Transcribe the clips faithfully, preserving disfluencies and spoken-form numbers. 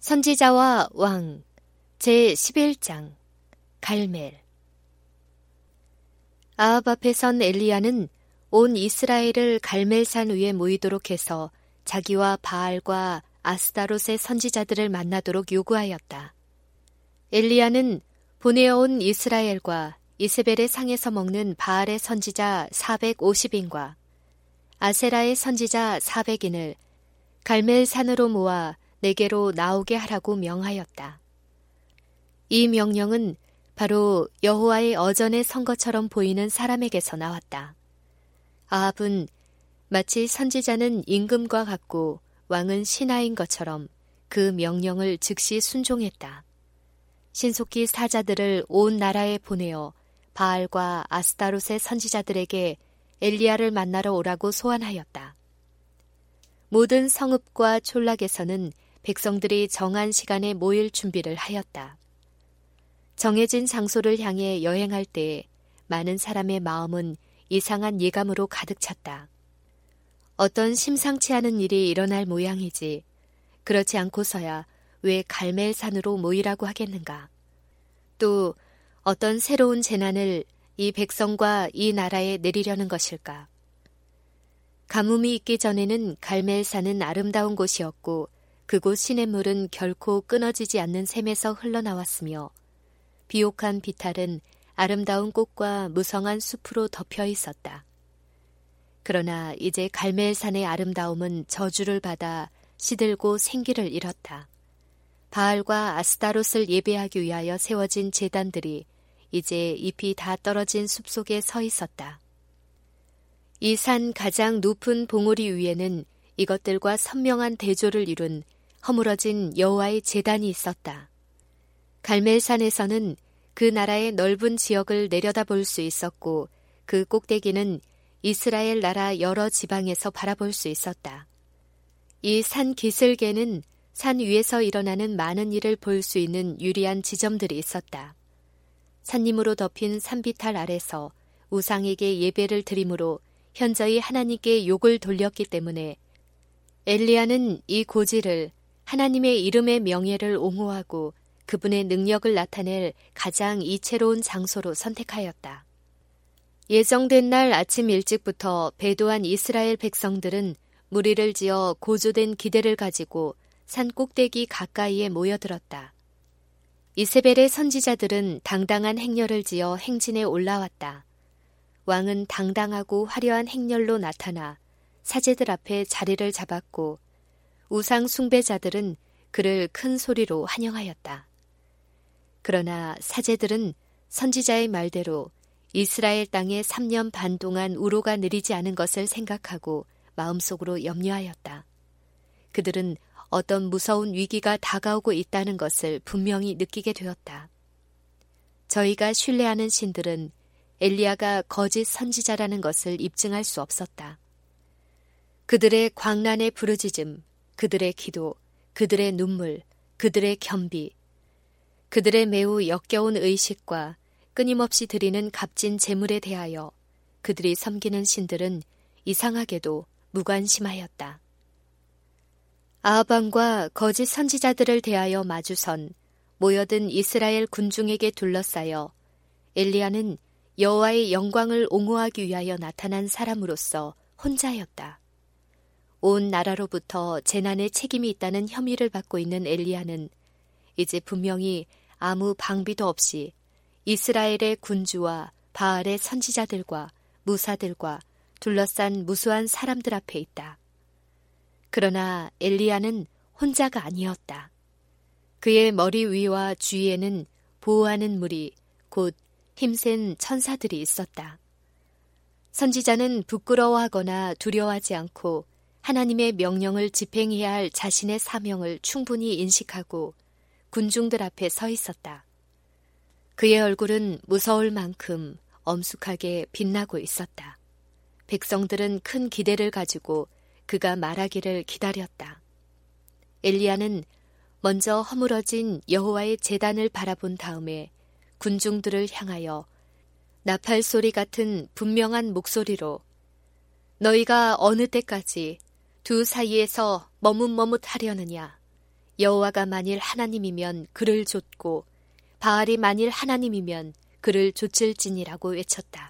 선지자와 왕 제십일 장 갈멜. 아합 앞에 선 엘리야는 온 이스라엘을 갈멜산 위에 모이도록 해서 자기와 바알과 아스다롯의 선지자들을 만나도록 요구하였다. 엘리야는 보내어온 이스라엘과 이세벨의 상에서 먹는 바알의 선지자 사백오십 인과 아세라의 선지자 사백 인을 갈멜산으로 모아 내게로 나오게 하라고 명하였다. 이 명령은 바로 여호와의 어전의 선거처럼 보이는 사람에게서 나왔다. 아합은 마치 선지자는 임금과 같고 왕은 신하인 것처럼 그 명령을 즉시 순종했다. 신속히 사자들을 온 나라에 보내어 바알과 아스다롯의 선지자들에게 엘리야를 만나러 오라고 소환하였다. 모든 성읍과 촌락에서는 백성들이 정한 시간에 모일 준비를 하였다. 정해진 장소를 향해 여행할 때에 많은 사람의 마음은 이상한 예감으로 가득 찼다. 어떤 심상치 않은 일이 일어날 모양이지 그렇지 않고서야 왜 갈멜산으로 모이라고 하겠는가. 또 어떤 새로운 재난을 이 백성과 이 나라에 내리려는 것일까. 가뭄이 있기 전에는 갈멜산은 아름다운 곳이었고 그곳 시냇물은 결코 끊어지지 않는 샘에서 흘러나왔으며 비옥한 비탈은 아름다운 꽃과 무성한 숲으로 덮여 있었다. 그러나 이제 갈멜산의 아름다움은 저주를 받아 시들고 생기를 잃었다. 바알과 아스다롯을 예배하기 위하여 세워진 제단들이 이제 잎이 다 떨어진 숲속에 서 있었다. 이 산 가장 높은 봉우리 위에는 이것들과 선명한 대조를 이룬 허물어진 여호와의 제단이 있었다. 갈멜산에서는 그 나라의 넓은 지역을 내려다볼 수 있었고 그 꼭대기는 이스라엘 나라 여러 지방에서 바라볼 수 있었다. 이 산 기슭에는 산 위에서 일어나는 많은 일을 볼 수 있는 유리한 지점들이 있었다. 산림으로 덮인 산비탈 아래서 우상에게 예배를 드림으로 현저히 하나님께 욕을 돌렸기 때문에 엘리야는 이 고지를 하나님의 이름의 명예를 옹호하고 그분의 능력을 나타낼 가장 이채로운 장소로 선택하였다. 예정된 날 아침 일찍부터 배도한 이스라엘 백성들은 무리를 지어 고조된 기대를 가지고 산 꼭대기 가까이에 모여들었다. 이세벨의 선지자들은 당당한 행렬을 지어 행진에 올라왔다. 왕은 당당하고 화려한 행렬로 나타나 사제들 앞에 자리를 잡았고 우상 숭배자들은 그를 큰 소리로 환영하였다. 그러나 사제들은 선지자의 말대로 이스라엘 땅에 삼 년 반 동안 우로가 내리지 않은 것을 생각하고 마음속으로 염려하였다. 그들은 어떤 무서운 위기가 다가오고 있다는 것을 분명히 느끼게 되었다. 저희가 신뢰하는 신들은 엘리야가 거짓 선지자라는 것을 입증할 수 없었다. 그들의 광란의 부르짖음, 그들의 기도, 그들의 눈물, 그들의 겸비, 그들의 매우 역겨운 의식과 끊임없이 드리는 값진 재물에 대하여 그들이 섬기는 신들은 이상하게도 무관심하였다. 아합 왕과 거짓 선지자들을 대하여 마주선 모여든 이스라엘 군중에게 둘러싸여 엘리야는 여호와의 영광을 옹호하기 위하여 나타난 사람으로서 혼자였다. 온 나라로부터 재난의 책임이 있다는 혐의를 받고 있는 엘리야는 이제 분명히 아무 방비도 없이 이스라엘의 군주와 바알의 선지자들과 무사들과 둘러싼 무수한 사람들 앞에 있다. 그러나 엘리야는 혼자가 아니었다. 그의 머리 위와 주위에는 보호하는 무리, 곧 힘센 천사들이 있었다. 선지자는 부끄러워하거나 두려워하지 않고 하나님의 명령을 집행해야 할 자신의 사명을 충분히 인식하고 군중들 앞에 서 있었다. 그의 얼굴은 무서울 만큼 엄숙하게 빛나고 있었다. 백성들은 큰 기대를 가지고 그가 말하기를 기다렸다. 엘리야는 먼저 허물어진 여호와의 제단을 바라본 다음에 군중들을 향하여 나팔 소리 같은 분명한 목소리로 너희가 어느 때까지 두 사이에서 머뭇머뭇하려느냐? 여호와가 만일 하나님이면 그를 좇고 바알이 만일 하나님이면 그를 좇을지니라고 외쳤다.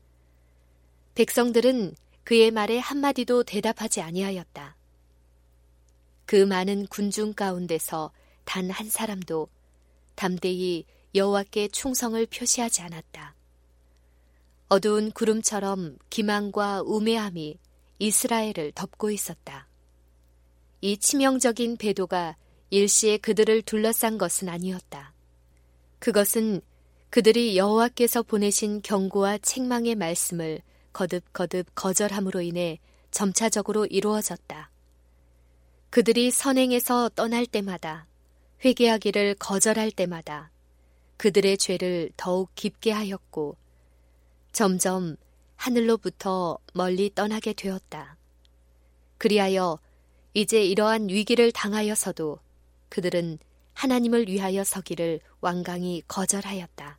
백성들은 그의 말에 한마디도 대답하지 아니하였다. 그 많은 군중 가운데서 단 한 사람도 담대히 여호와께 충성을 표시하지 않았다. 어두운 구름처럼 기망과 우매함이 이스라엘을 덮고 있었다. 이 치명적인 배도가 일시에 그들을 둘러싼 것은 아니었다. 그것은 그들이 여호와께서 보내신 경고와 책망의 말씀을 거듭거듭 거절함으로 인해 점차적으로 이루어졌다. 그들이 선행에서 떠날 때마다, 회개하기를 거절할 때마다 그들의 죄를 더욱 깊게 하였고 점점 하늘로부터 멀리 떠나게 되었다. 그리하여 이제 이러한 위기를 당하여서도 그들은 하나님을 위하여 서기를 완강히 거절하였다.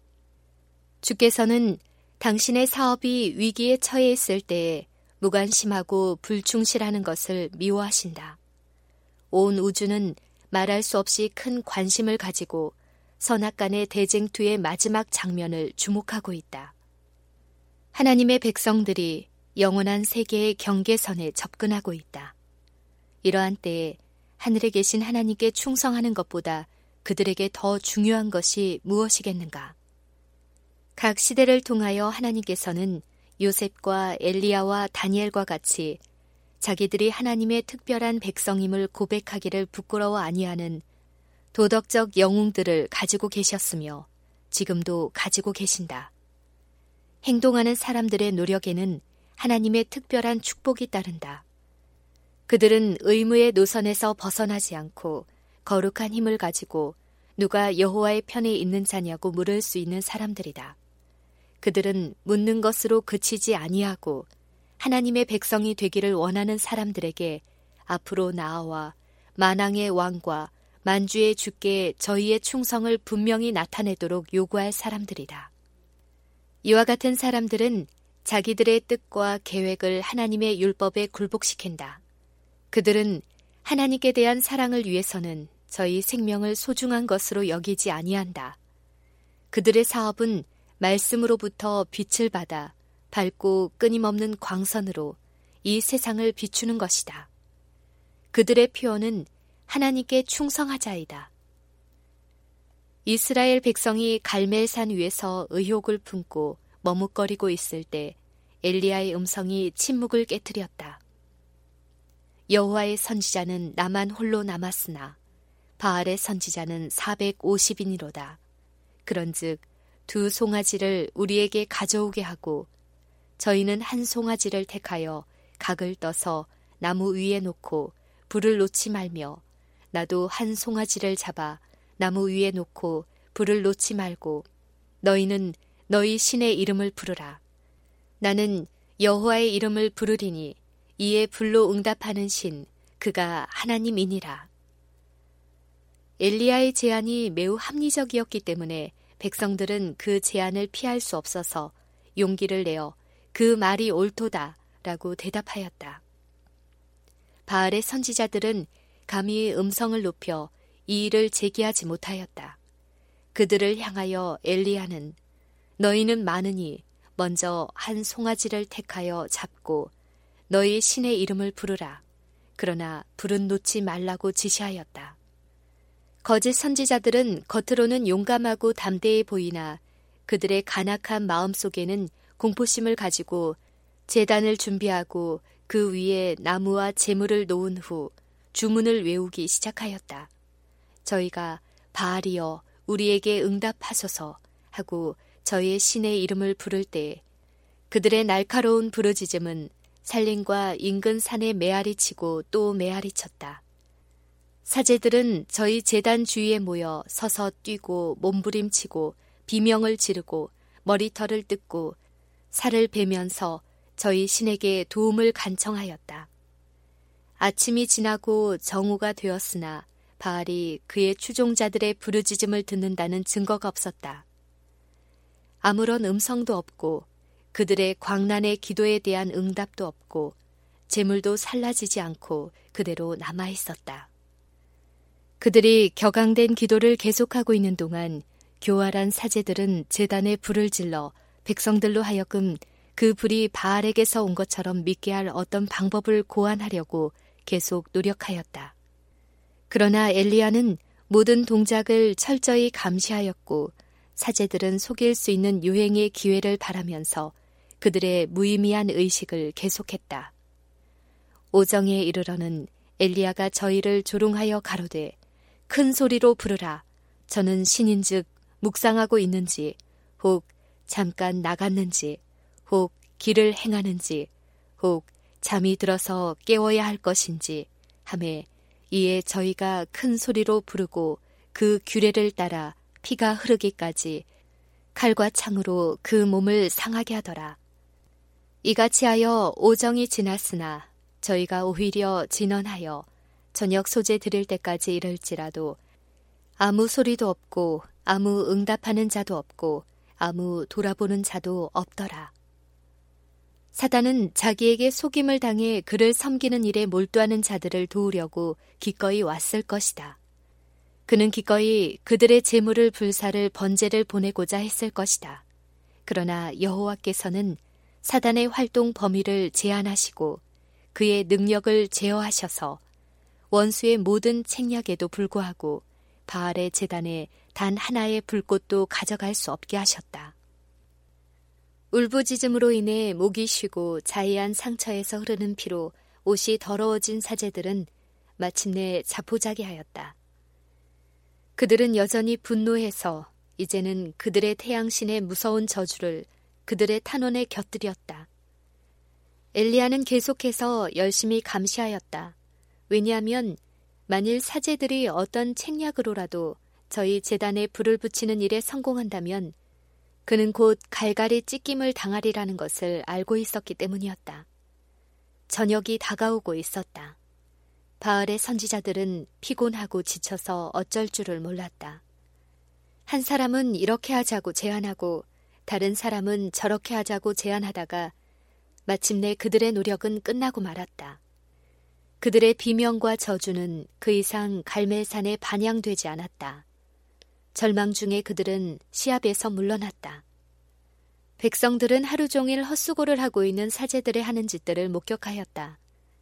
주께서는 당신의 사업이 위기에 처해 있을 때에 무관심하고 불충실하는 것을 미워하신다. 온 우주는 말할 수 없이 큰 관심을 가지고 선악간의 대쟁투의 마지막 장면을 주목하고 있다. 하나님의 백성들이 영원한 세계의 경계선에 접근하고 있다. 이러한 때에 하늘에 계신 하나님께 충성하는 것보다 그들에게 더 중요한 것이 무엇이겠는가? 각 시대를 통하여 하나님께서는 요셉과 엘리야와 다니엘과 같이 자기들이 하나님의 특별한 백성임을 고백하기를 부끄러워 아니하는 도덕적 영웅들을 가지고 계셨으며 지금도 가지고 계신다. 행동하는 사람들의 노력에는 하나님의 특별한 축복이 따른다. 그들은 의무의 노선에서 벗어나지 않고 거룩한 힘을 가지고 누가 여호와의 편에 있는 자냐고 물을 수 있는 사람들이다. 그들은 묻는 것으로 그치지 아니하고 하나님의 백성이 되기를 원하는 사람들에게 앞으로 나아와 만왕의 왕과 만주의 주께 저희의 충성을 분명히 나타내도록 요구할 사람들이다. 이와 같은 사람들은 자기들의 뜻과 계획을 하나님의 율법에 굴복시킨다. 그들은 하나님께 대한 사랑을 위해서는 저희 생명을 소중한 것으로 여기지 아니한다. 그들의 사업은 말씀으로부터 빛을 받아 밝고 끊임없는 광선으로 이 세상을 비추는 것이다. 그들의 표현은 하나님께 충성하자이다. 이스라엘 백성이 갈멜산 위에서 의욕을 품고 머뭇거리고 있을 때 엘리야의 음성이 침묵을 깨뜨렸다. 여호와의 선지자는 나만 홀로 남았으나 바알의 선지자는 사백오십인이로다. 그런즉 두 송아지를 우리에게 가져오게 하고 저희는 한 송아지를 택하여 각을 떠서 나무 위에 놓고 불을 놓지 말며 나도 한 송아지를 잡아 나무 위에 놓고 불을 놓지 말고 너희는 너희 신의 이름을 부르라. 나는 여호와의 이름을 부르리니 이에 불로 응답하는 신 그가 하나님이니라. 엘리야의 제안이 매우 합리적이었기 때문에 백성들은 그 제안을 피할 수 없어서 용기를 내어 그 말이 옳도다 라고 대답하였다. 바알의 선지자들은 감히 음성을 높여 이 일을 제기하지 못하였다. 그들을 향하여 엘리야는 너희는 많으니 먼저 한 송아지를 택하여 잡고 너희 신의 이름을 부르라. 그러나 불은 놓지 말라고 지시하였다. 거짓 선지자들은 겉으로는 용감하고 담대해 보이나 그들의 간악한 마음속에는 공포심을 가지고 제단을 준비하고 그 위에 나무와 재물을 놓은 후 주문을 외우기 시작하였다. 저희가 바알이여 우리에게 응답하소서 하고 저희의 신의 이름을 부를 때 그들의 날카로운 부르짖음은 산림과 인근 산에 메아리치고 또 메아리쳤다. 사제들은 저희 제단 주위에 모여 서서 뛰고 몸부림치고 비명을 지르고 머리털을 뜯고 살을 베면서 저희 신에게 도움을 간청하였다. 아침이 지나고 정오가 되었으나 바알이 그의 추종자들의 부르짖음을 듣는다는 증거가 없었다. 아무런 음성도 없고 그들의 광란의 기도에 대한 응답도 없고 재물도 살라지지 않고 그대로 남아있었다. 그들이 격앙된 기도를 계속하고 있는 동안 교활한 사제들은 제단에 불을 질러 백성들로 하여금 그 불이 바알에게서 온 것처럼 믿게 할 어떤 방법을 고안하려고 계속 노력하였다. 그러나 엘리야는 모든 동작을 철저히 감시하였고 사제들은 속일 수 있는 유행의 기회를 바라면서 그들의 무의미한 의식을 계속했다. 오정에 이르러는 엘리야가 저희를 조롱하여 가로되 큰 소리로 부르라. 저는 신인즉 묵상하고 있는지 혹 잠깐 나갔는지 혹 길을 행하는지 혹 잠이 들어서 깨워야 할 것인지 하매 이에 저희가 큰 소리로 부르고 그 규례를 따라 피가 흐르기까지 칼과 창으로 그 몸을 상하게 하더라. 이같이 하여 오정이 지났으나 저희가 오히려 진언하여 저녁 소재 드릴 때까지 이를지라도 아무 소리도 없고 아무 응답하는 자도 없고 아무 돌아보는 자도 없더라. 사단은 자기에게 속임을 당해 그를 섬기는 일에 몰두하는 자들을 도우려고 기꺼이 왔을 것이다. 그는 기꺼이 그들의 재물을 불사를 번제를 보내고자 했을 것이다. 그러나 여호와께서는 사단의 활동 범위를 제한하시고 그의 능력을 제어하셔서 원수의 모든 책략에도 불구하고 바알의 제단에 단 하나의 불꽃도 가져갈 수 없게 하셨다. 울부짖음으로 인해 목이 쉬고 자해한 상처에서 흐르는 피로 옷이 더러워진 사제들은 마침내 자포자기하였다. 그들은 여전히 분노해서 이제는 그들의 태양신의 무서운 저주를 그들의 탄원에 곁들였다. 엘리야는 계속해서 열심히 감시하였다. 왜냐하면 만일 사제들이 어떤 책략으로라도 저희 제단에 불을 붙이는 일에 성공한다면 그는 곧 갈갈이 찢김을 당하리라는 것을 알고 있었기 때문이었다. 저녁이 다가오고 있었다. 바알의 선지자들은 피곤하고 지쳐서 어쩔 줄을 몰랐다. 한 사람은 이렇게 하자고 제안하고 다른 사람은 저렇게 하자고 제안하다가 마침내 그들의 노력은 끝나고 말았다. 그들의 비명과 저주는 그 이상 갈멜산에 반영되지 않았다. 절망 중에 그들은 시합에서 물러났다. 백성들은 하루 종일 헛수고를 하고 있는 사제들의 하는 짓들을 목격하였다.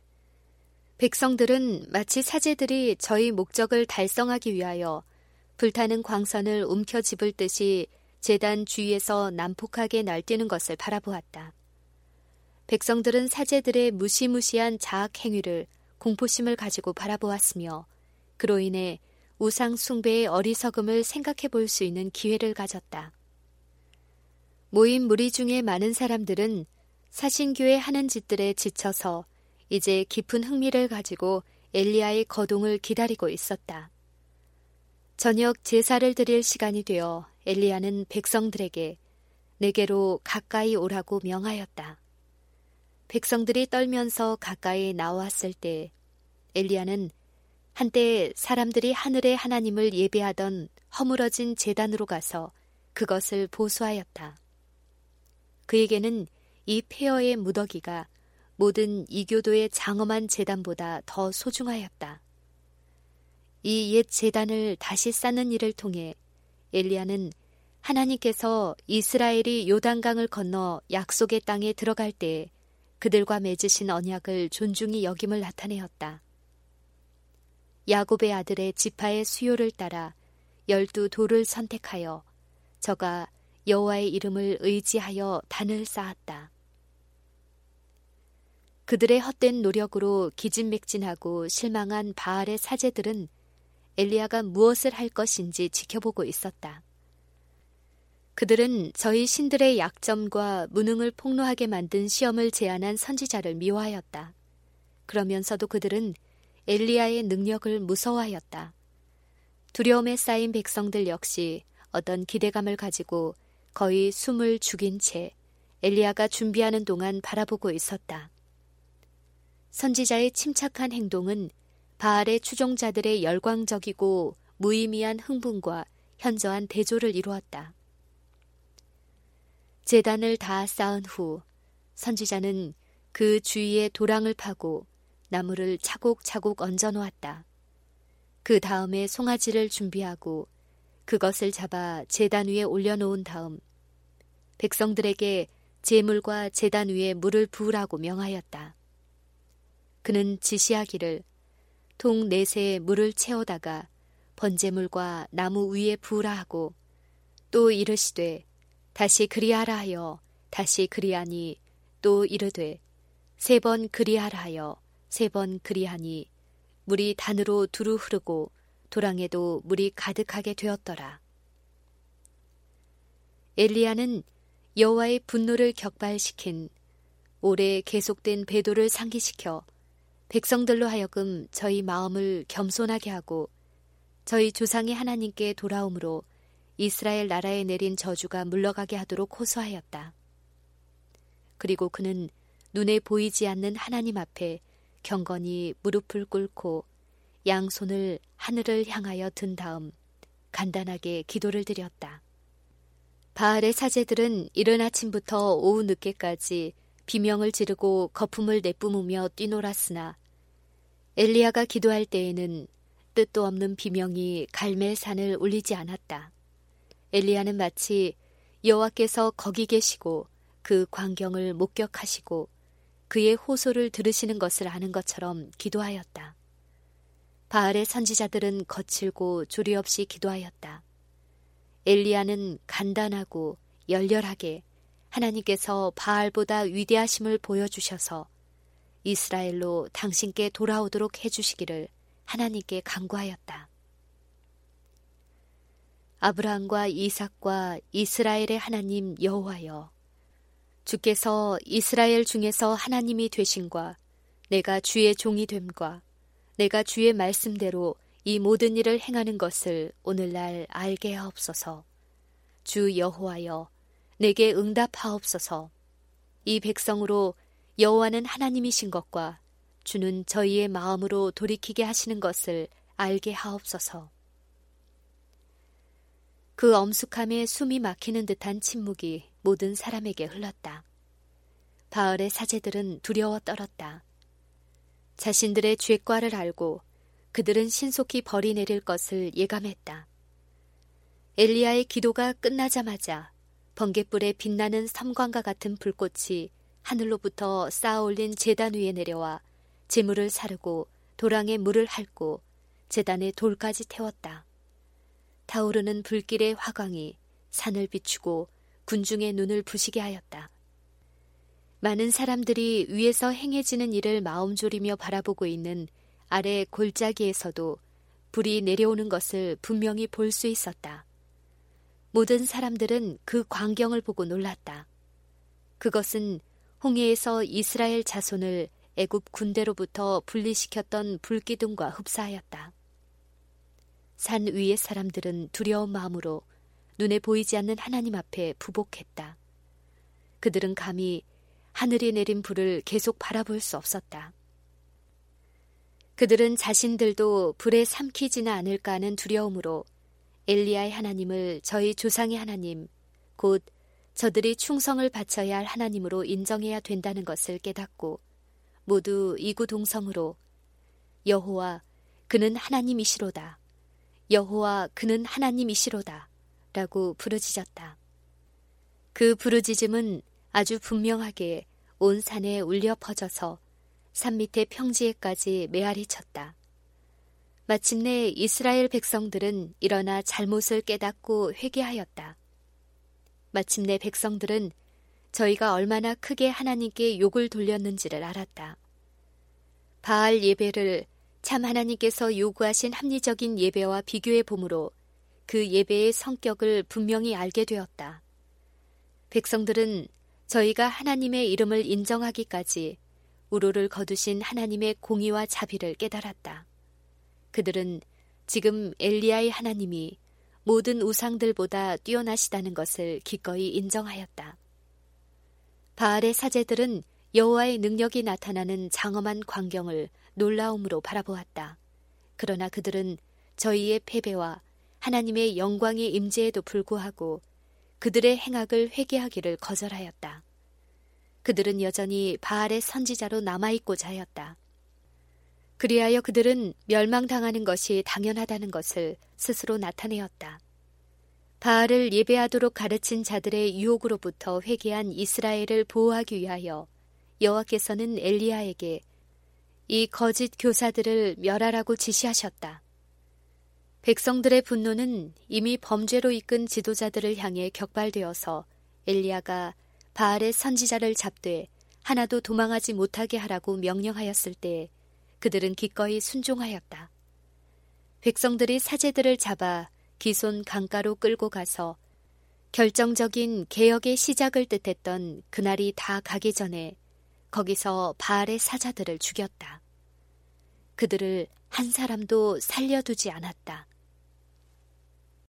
백성들은 마치 사제들이 저희 목적을 달성하기 위하여 불타는 광선을 움켜쥐을 듯이 제단 주위에서 난폭하게 날뛰는 것을 바라보았다. 백성들은 사제들의 무시무시한 자학 행위를 공포심을 가지고 바라보았으며 그로 인해 우상 숭배의 어리석음을 생각해 볼 수 있는 기회를 가졌다. 모인 무리 중에 많은 사람들은 사신교의 하는 짓들에 지쳐서 이제 깊은 흥미를 가지고 엘리야의 거동을 기다리고 있었다. 저녁 제사를 드릴 시간이 되어 엘리야는 백성들에게 내게로 가까이 오라고 명하였다. 백성들이 떨면서 가까이 나왔을 때 엘리야는 한때 사람들이 하늘의 하나님을 예배하던 허물어진 제단으로 가서 그것을 보수하였다. 그에게는 이 폐허의 무더기가 모든 이교도의 장엄한 제단보다 더 소중하였다. 이 옛 제단을 다시 쌓는 일을 통해 엘리야는 하나님께서 이스라엘이 요단강을 건너 약속의 땅에 들어갈 때에 그들과 맺으신 언약을 존중히 여김을 나타내었다. 야곱의 아들의 지파의 수요를 따라 열두 돌을 선택하여 저가 여호와의 이름을 의지하여 단을 쌓았다. 그들의 헛된 노력으로 기진맥진하고 실망한 바알의 사제들은 엘리야가 무엇을 할 것인지 지켜보고 있었다. 그들은 저희 신들의 약점과 무능을 폭로하게 만든 시험을 제안한 선지자를 미워하였다. 그러면서도 그들은 엘리야의 능력을 무서워하였다. 두려움에 쌓인 백성들 역시 어떤 기대감을 가지고 거의 숨을 죽인 채 엘리야가 준비하는 동안 바라보고 있었다. 선지자의 침착한 행동은 바알의 추종자들의 열광적이고 무의미한 흥분과 현저한 대조를 이루었다. 제단을 다 쌓은 후 선지자는 그 주위에 도랑을 파고 나무를 차곡차곡 얹어 놓았다. 그 다음에 송아지를 준비하고 그것을 잡아 제단 위에 올려놓은 다음 백성들에게 제물과 제단 위에 물을 부으라고 명하였다. 그는 지시하기를 통 넷에 물을 채우다가 번제물과 나무 위에 부으라 하고 또 이르시되 다시 그리하라 하여 다시 그리하니 또 이르되 세 번 그리하라 하여 세 번 그리하니 물이 단으로 두루 흐르고 도랑에도 물이 가득하게 되었더라. 엘리야는 여호와의 분노를 격발시킨 오래 계속된 배도를 상기시켜 백성들로 하여금 저희 마음을 겸손하게 하고 저희 조상의 하나님께 돌아옴으로 이스라엘 나라에 내린 저주가 물러가게 하도록 호소하였다. 그리고 그는 눈에 보이지 않는 하나님 앞에 경건히 무릎을 꿇고 양손을 하늘을 향하여 든 다음 간단하게 기도를 드렸다. 바알의 사제들은 이른 아침부터 오후 늦게까지 비명을 지르고 거품을 내뿜으며 뛰놀았으나 엘리야가 기도할 때에는 뜻도 없는 비명이 갈멜산을 울리지 않았다. 엘리야는 마치 여호와께서 거기 계시고 그 광경을 목격하시고 그의 호소를 들으시는 것을 아는 것처럼 기도하였다. 바알의 선지자들은 거칠고 조리 없이 기도하였다. 엘리야는 간단하고 열렬하게 하나님께서 바알보다 위대하심을 보여주셔서 이스라엘로 당신께 돌아오도록 해주시기를 하나님께 간구하였다. 아브라함과 이삭과 이스라엘의 하나님 여호와여, 주께서 이스라엘 중에서 하나님이 되신과 내가 주의 종이 됨과 내가 주의 말씀대로 이 모든 일을 행하는 것을 오늘날 알게 하옵소서. 주 여호와여, 내게 응답하옵소서. 이 백성으로 여호와는 하나님이신 것과 주는 저희의 마음으로 돌이키게 하시는 것을 알게 하옵소서. 그 엄숙함에 숨이 막히는 듯한 침묵이 모든 사람에게 흘렀다. 바알의 사제들은 두려워 떨었다. 자신들의 죄과를 알고 그들은 신속히 벌이 내릴 것을 예감했다. 엘리야의 기도가 끝나자마자 번갯불에 빛나는 섬광과 같은 불꽃이 하늘로부터 쌓아올린 제단 위에 내려와 제물을 사르고 도랑에 물을 핥고 제단에 돌까지 태웠다. 타오르는 불길의 화광이 산을 비추고 군중의 눈을 부시게 하였다. 많은 사람들이 위에서 행해지는 일을 마음 졸이며 바라보고 있는 아래 골짜기에서도 불이 내려오는 것을 분명히 볼 수 있었다. 모든 사람들은 그 광경을 보고 놀랐다. 그것은 홍해에서 이스라엘 자손을 애굽 군대로부터 분리시켰던 불기둥과 흡사하였다. 산 위의 사람들은 두려운 마음으로 눈에 보이지 않는 하나님 앞에 부복했다. 그들은 감히 하늘이 내린 불을 계속 바라볼 수 없었다. 그들은 자신들도 불에 삼키지는 않을까 하는 두려움으로 엘리야의 하나님을 저희 조상의 하나님, 곧 저들이 충성을 바쳐야 할 하나님으로 인정해야 된다는 것을 깨닫고 모두 이구동성으로 여호와 그는 하나님이시로다, 여호와 그는 하나님이시로다 라고 부르짖었다. 그 부르짖음은 아주 분명하게 온 산에 울려 퍼져서 산 밑의 평지에까지 메아리 쳤다. 마침내 이스라엘 백성들은 일어나 잘못을 깨닫고 회개하였다. 마침내 백성들은 저희가 얼마나 크게 하나님께 욕을 돌렸는지를 알았다. 바알 예배를 참 하나님께서 요구하신 합리적인 예배와 비교해 보므로 그 예배의 성격을 분명히 알게 되었다. 백성들은 저희가 하나님의 이름을 인정하기까지 우로를 거두신 하나님의 공의와 자비를 깨달았다. 그들은 지금 엘리야의 하나님이 모든 우상들보다 뛰어나시다는 것을 기꺼이 인정하였다. 바알의 사제들은 여호와의 능력이 나타나는 장엄한 광경을 놀라움으로 바라보았다. 그러나 그들은 저희의 패배와 하나님의 영광의 임재에도 불구하고 그들의 행악을 회개하기를 거절하였다. 그들은 여전히 바알의 선지자로 남아있고자 하였다. 그리하여 그들은 멸망당하는 것이 당연하다는 것을 스스로 나타내었다. 바알을 예배하도록 가르친 자들의 유혹으로부터 회개한 이스라엘을 보호하기 위하여 여호와께서는 엘리야에게 이 거짓 교사들을 멸하라고 지시하셨다. 백성들의 분노는 이미 범죄로 이끈 지도자들을 향해 격발되어서 엘리야가 바알의 선지자를 잡되 하나도 도망하지 못하게 하라고 명령하였을 때 그들은 기꺼이 순종하였다. 백성들이 사제들을 잡아 기손 강가로 끌고 가서 결정적인 개혁의 시작을 뜻했던 그날이 다 가기 전에 거기서 바알의 사자들을 죽였다. 그들을 한 사람도 살려두지 않았다.